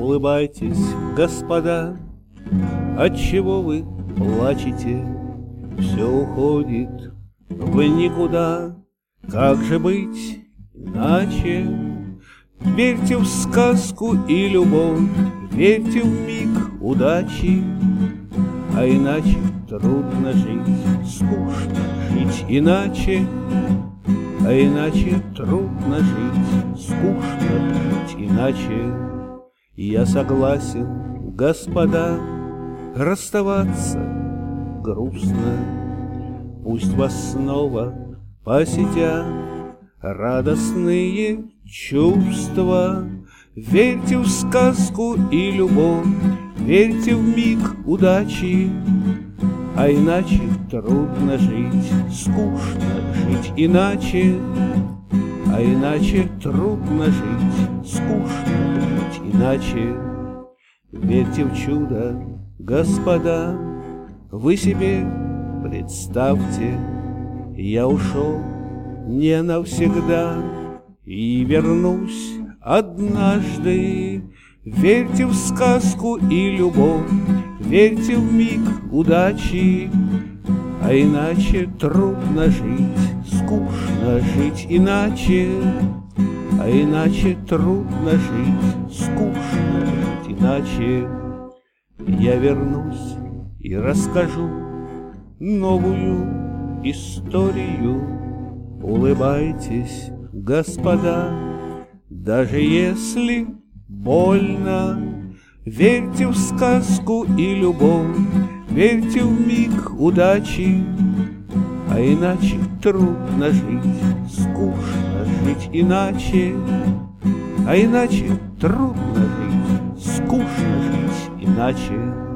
улыбайтесь, господа. Отчего вы плачете? Все уходит в никуда. Как же быть иначе? Верьте в сказку и любовь, верьте в миг удачи. А иначе трудно жить, скучно жить иначе. А иначе трудно жить, скучно жить иначе. Я согласен, господа, расставаться грустно. Пусть вас снова посетят радостные чувства. Верьте в сказку и любовь, верьте в миг удачи. А иначе трудно жить, скучно жить иначе. А иначе трудно жить, скучно жить иначе. Верьте в чудо, господа, вы себе представьте, я ушел не навсегда и вернусь однажды. Верьте в сказку и любовь, верьте в миг удачи. А иначе трудно жить, скучно жить иначе. А иначе трудно жить, скучно жить иначе. Я вернусь и расскажу новую историю. Улыбайтесь, господа, даже если больно. Верьте в сказку и любовь, верьте в миг удачи. А иначе трудно жить, скучно жить иначе. А иначе трудно жить, скучно жить иначе.